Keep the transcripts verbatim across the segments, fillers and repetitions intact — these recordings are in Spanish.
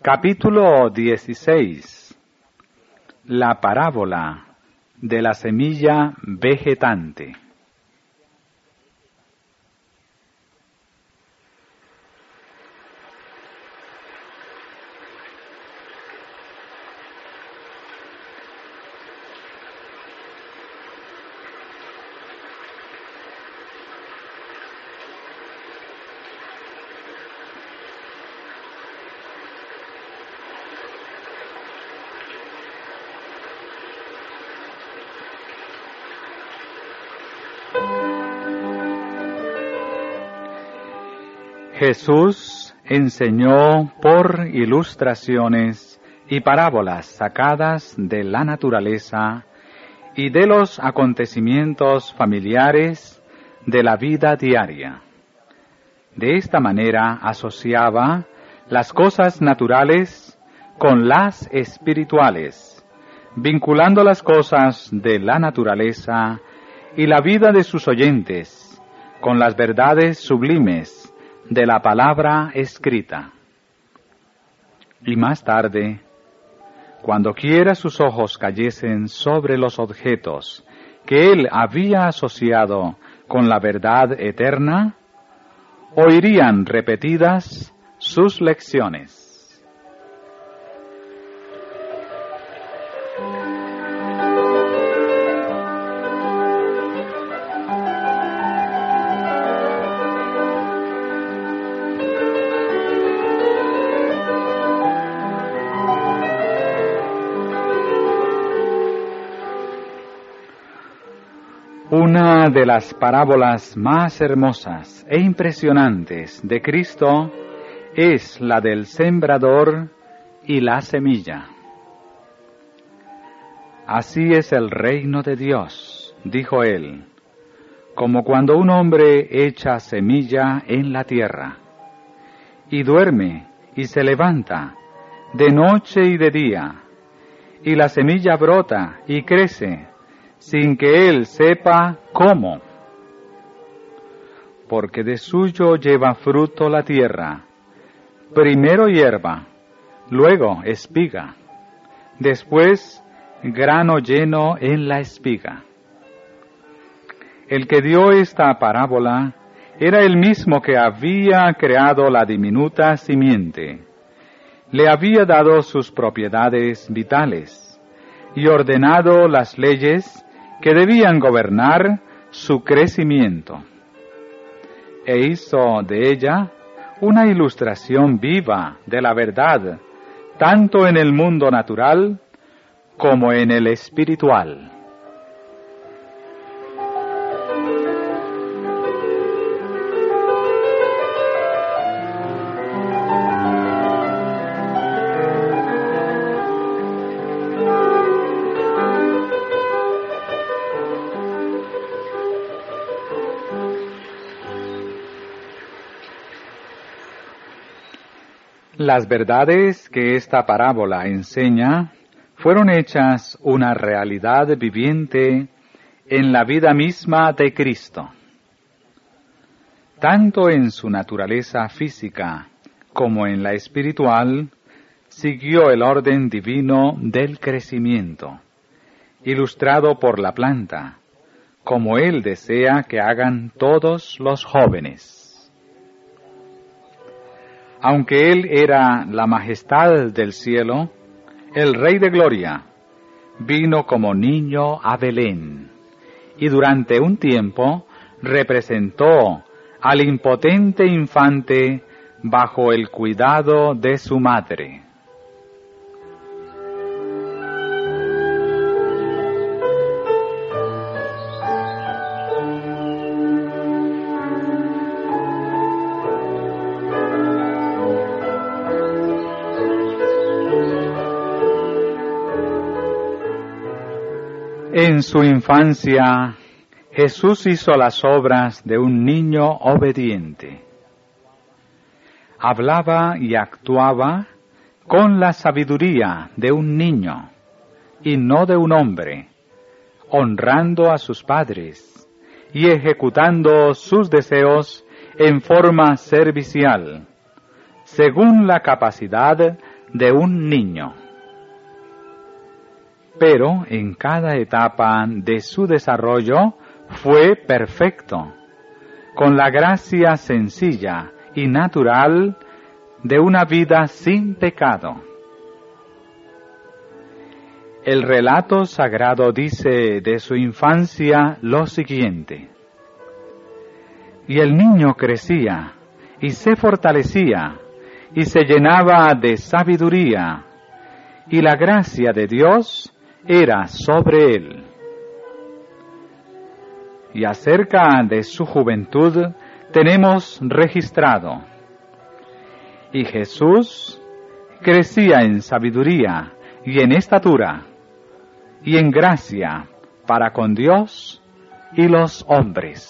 Capítulo dieciséis. La parábola de la semilla vegetante. Jesús enseñó por ilustraciones y parábolas sacadas de la naturaleza y de los acontecimientos familiares de la vida diaria. De esta manera asociaba las cosas naturales con las espirituales, vinculando las cosas de la naturaleza y la vida de sus oyentes con las verdades sublimes de la palabra escrita. Y más tarde, cuando quiera sus ojos cayesen sobre los objetos que él había asociado con la verdad eterna, oirían repetidas sus lecciones. Una de las parábolas más hermosas e impresionantes de Cristo es la del sembrador y la semilla. Así es el reino de Dios, dijo él, como cuando un hombre echa semilla en la tierra, y duerme y se levanta de noche y de día, y la semilla brota y crece, sin que él sepa cómo, porque de suyo lleva fruto la tierra, primero hierba, luego espiga, después grano lleno en la espiga. El que dio esta parábola era el mismo que había creado la diminuta simiente, le había dado sus propiedades vitales y ordenado las leyes que debían gobernar su crecimiento, e hizo de ella una ilustración viva de la verdad, tanto en el mundo natural como en el espiritual. Las verdades que esta parábola enseña fueron hechas una realidad viviente en la vida misma de Cristo. Tanto en su naturaleza física como en la espiritual, siguió el orden divino del crecimiento, ilustrado por la planta, como Él desea que hagan todos los jóvenes. Aunque Él era la majestad del cielo, el Rey de Gloria vino como niño a Belén y durante un tiempo representó al impotente infante bajo el cuidado de su madre. En su infancia, Jesús hizo las obras de un niño obediente. Hablaba y actuaba con la sabiduría de un niño y no de un hombre, honrando a sus padres y ejecutando sus deseos en forma servicial, según la capacidad de un niño. Pero en cada etapa de su desarrollo fue perfecto, con la gracia sencilla y natural de una vida sin pecado. El relato sagrado dice de su infancia lo siguiente: y el niño crecía y se fortalecía y se llenaba de sabiduría, y la gracia de Dios era sobre él. Y acerca de su juventud tenemos registrado: y Jesús crecía en sabiduría y en estatura y en gracia para con Dios y los hombres.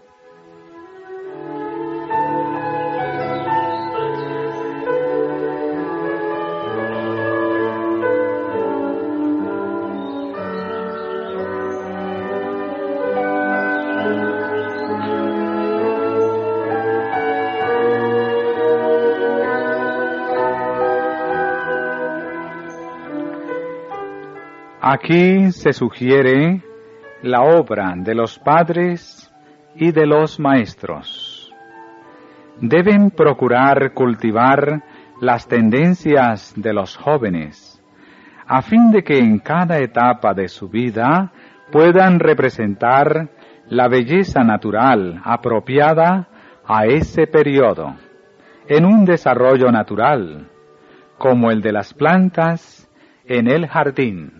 Aquí se sugiere la obra de los padres y de los maestros. Deben procurar cultivar las tendencias de los jóvenes, a fin de que en cada etapa de su vida puedan representar la belleza natural apropiada a ese periodo, en un desarrollo natural, como el de las plantas en el jardín.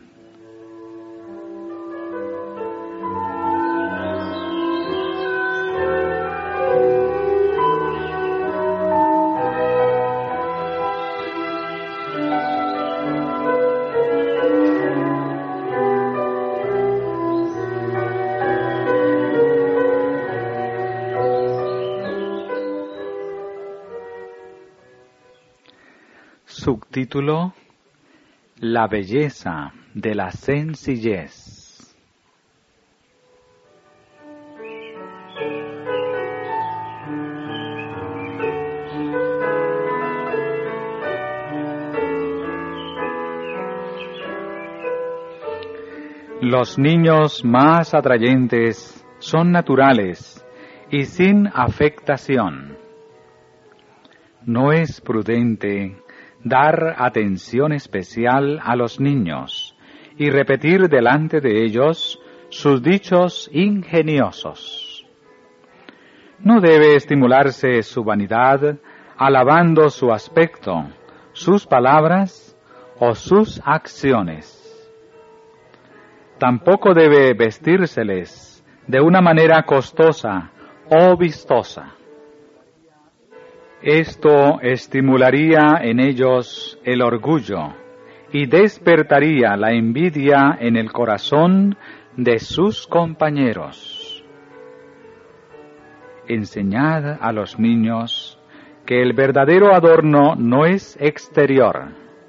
Subtítulo: La belleza de la sencillez. Los niños más atrayentes son naturales y sin afectación. No es prudente dar atención especial a los niños y repetir delante de ellos sus dichos ingeniosos. No debe estimularse su vanidad alabando su aspecto, sus palabras o sus acciones. Tampoco debe vestírseles de una manera costosa o vistosa. Esto estimularía en ellos el orgullo y despertaría la envidia en el corazón de sus compañeros. Enseñad a los niños que el verdadero adorno no es exterior.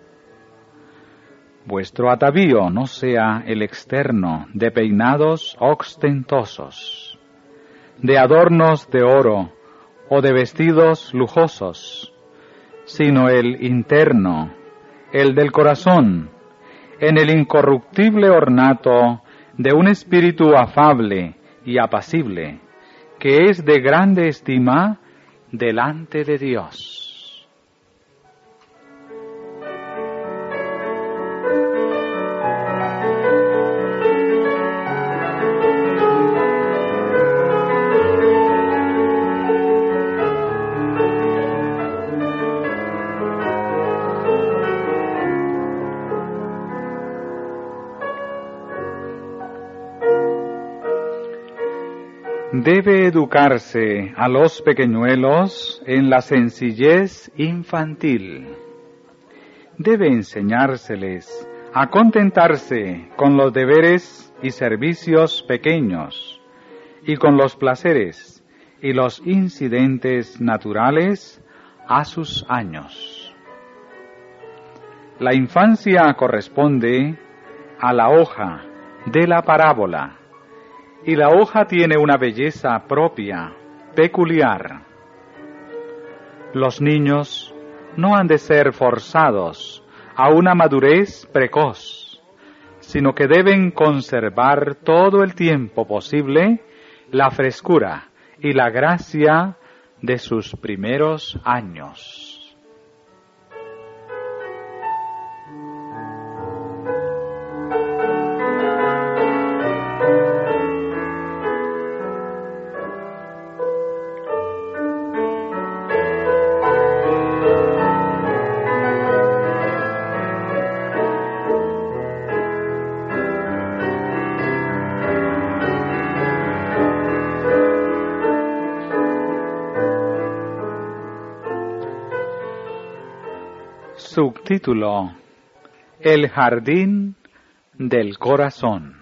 Vuestro atavío no sea el externo de peinados ostentosos, de adornos de oro o de vestidos lujosos, sino el interno, el del corazón, en el incorruptible ornato de un espíritu afable y apacible, que es de grande estima delante de Dios. Debe educarse a los pequeñuelos en la sencillez infantil. Debe enseñárseles a contentarse con los deberes y servicios pequeños y con los placeres y los incidentes naturales a sus años. La infancia corresponde a la hoja de la parábola, y la hoja tiene una belleza propia, peculiar. Los niños no han de ser forzados a una madurez precoz, sino que deben conservar todo el tiempo posible la frescura y la gracia de sus primeros años. Subtítulo: El jardín del corazón.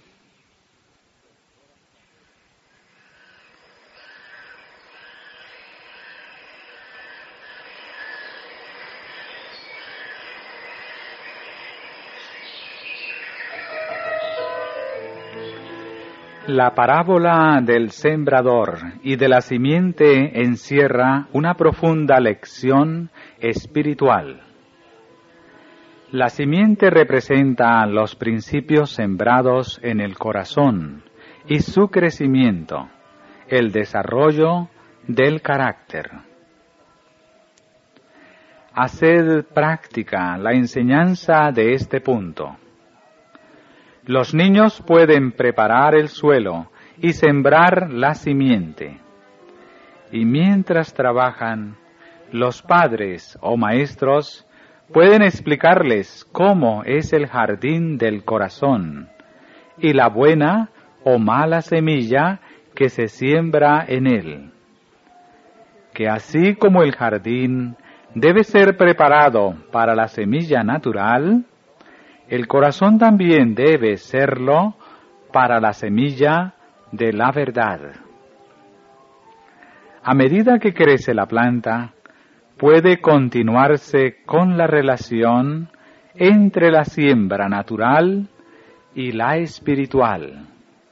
La parábola del sembrador y de la simiente encierra una profunda lección espiritual. La simiente representa los principios sembrados en el corazón y su crecimiento, el desarrollo del carácter. Haced práctica la enseñanza de este punto. Los niños pueden preparar el suelo y sembrar la simiente. Y mientras trabajan, los padres o maestros pueden explicarles cómo es el jardín del corazón y la buena o mala semilla que se siembra en él. Que así como el jardín debe ser preparado para la semilla natural, el corazón también debe serlo para la semilla de la verdad. A medida que crece la planta, puede continuarse con la relación entre la siembra natural y la espiritual.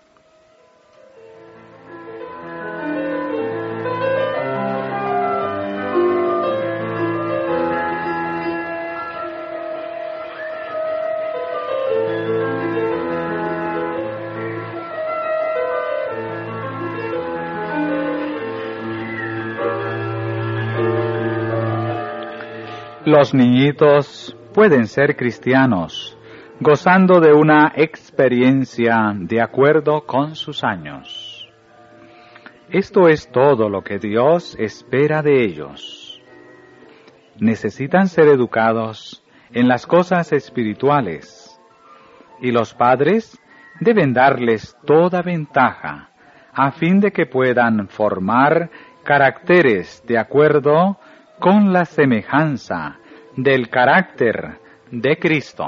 Los niñitos pueden ser cristianos, gozando de una experiencia de acuerdo con sus años. Esto es todo lo que Dios espera de ellos. Necesitan ser educados en las cosas espirituales, y los padres deben darles toda ventaja a fin de que puedan formar caracteres de acuerdo con la semejanza del carácter de Cristo.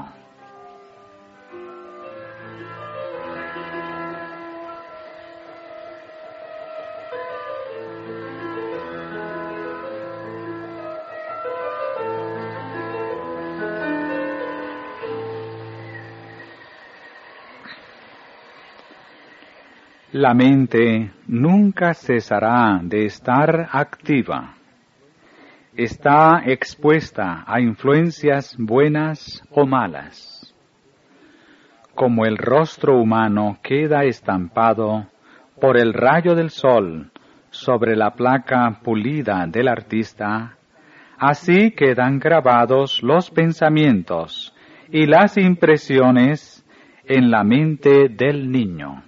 La mente nunca cesará de estar activa. Está expuesta a influencias buenas o malas. Como el rostro humano queda estampado por el rayo del sol sobre la placa pulida del artista, así quedan grabados los pensamientos y las impresiones en la mente del niño.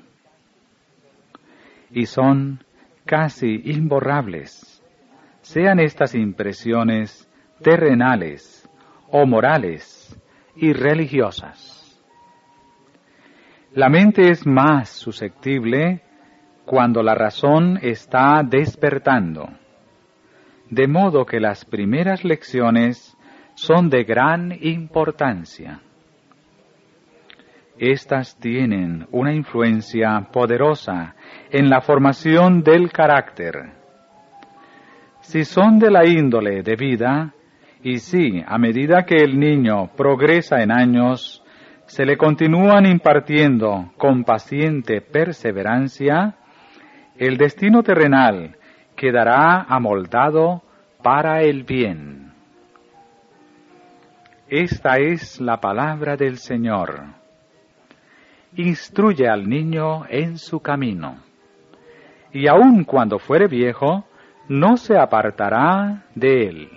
Y son casi imborrables, sean estas impresiones terrenales o morales y religiosas. La mente es más susceptible cuando la razón está despertando, de modo que las primeras lecciones son de gran importancia. Estas tienen una influencia poderosa en la formación del carácter. Si son de la índole de vida, y si a medida que el niño progresa en años, se le continúan impartiendo con paciente perseverancia, el destino terrenal quedará amoldado para el bien. Esta es la palabra del Señor. Instruye al niño en su camino, y aun cuando fuere viejo, no se apartará de él.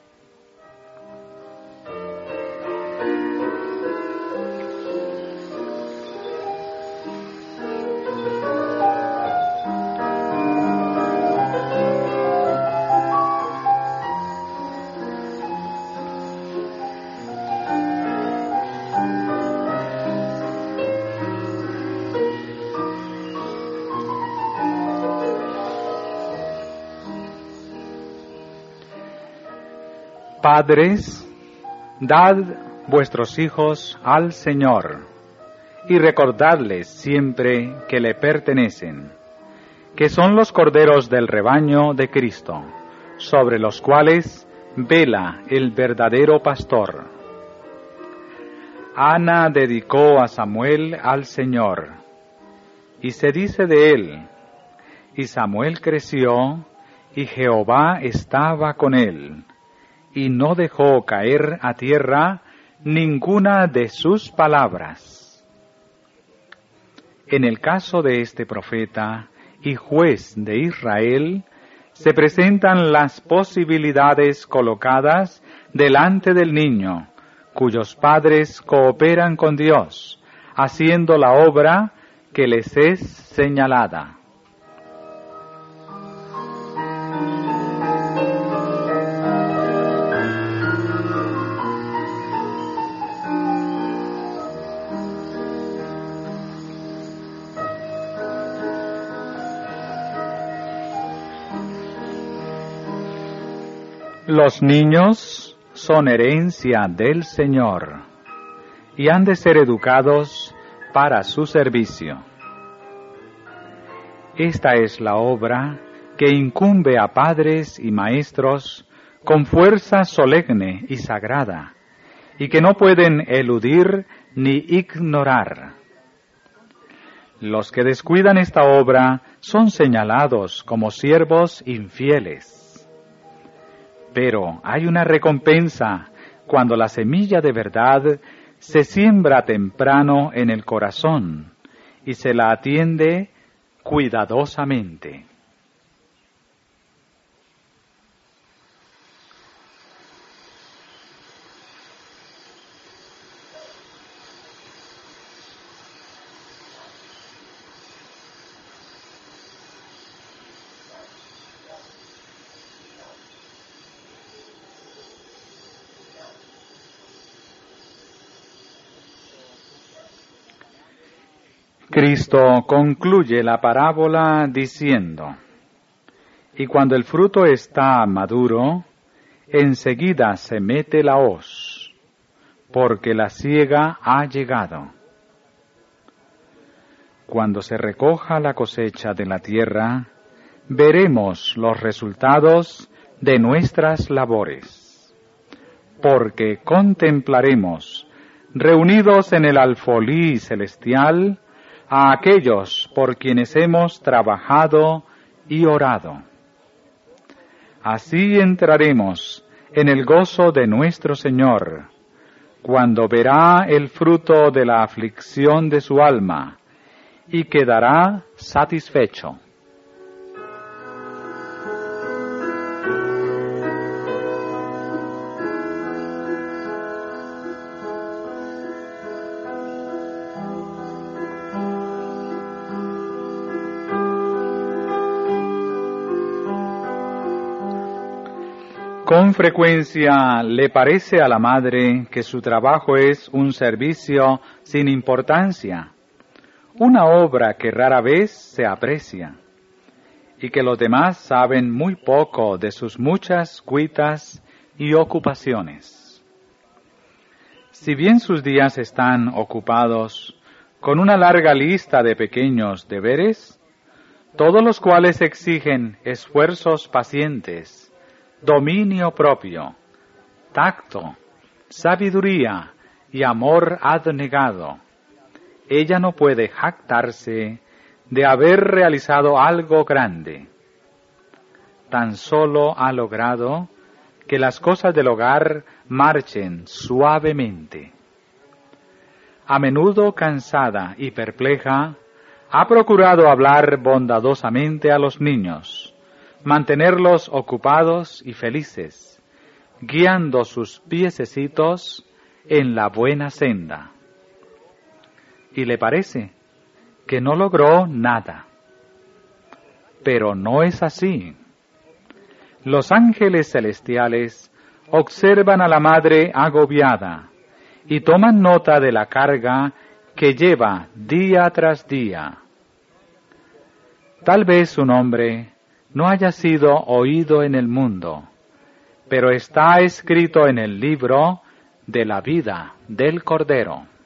Padres, dad vuestros hijos al Señor, y recordadles siempre que le pertenecen, que son los corderos del rebaño de Cristo, sobre los cuales vela el verdadero pastor. Ana dedicó a Samuel al Señor, y se dice de él, y Samuel creció, y Jehová estaba con él, y no dejó caer a tierra ninguna de sus palabras. En el caso de este profeta y juez de Israel, se presentan las posibilidades colocadas delante del niño, cuyos padres cooperan con Dios, haciendo la obra que les es señalada. Los niños son herencia del Señor y han de ser educados para su servicio. Esta es la obra que incumbe a padres y maestros con fuerza solemne y sagrada, y que no pueden eludir ni ignorar. Los que descuidan esta obra son señalados como siervos infieles. Pero hay una recompensa cuando la semilla de verdad se siembra temprano en el corazón y se la atiende cuidadosamente. Cristo concluye la parábola diciendo, y cuando el fruto está maduro, enseguida se mete la hoz, porque la siega ha llegado. Cuando se recoja la cosecha de la tierra, veremos los resultados de nuestras labores, porque contemplaremos, reunidos en el alfolí celestial, a aquellos por quienes hemos trabajado y orado. Así entraremos en el gozo de nuestro Señor, cuando verá el fruto de la aflicción de su alma, y quedará satisfecho. Con frecuencia le parece a la madre que su trabajo es un servicio sin importancia, una obra que rara vez se aprecia, y que los demás saben muy poco de sus muchas cuitas y ocupaciones. Si bien sus días están ocupados con una larga lista de pequeños deberes, todos los cuales exigen esfuerzos pacientes, dominio propio, tacto, sabiduría y amor abnegado, ella no puede jactarse de haber realizado algo grande. Tan solo ha logrado que las cosas del hogar marchen suavemente. A menudo cansada y perpleja, ha procurado hablar bondadosamente a los niños, mantenerlos ocupados y felices, guiando sus piececitos en la buena senda. Y le parece que no logró nada. Pero no es así. Los ángeles celestiales observan a la madre agobiada y toman nota de la carga que lleva día tras día. Tal vez su nombre no haya sido oído en el mundo, pero está escrito en el libro de la vida del Cordero.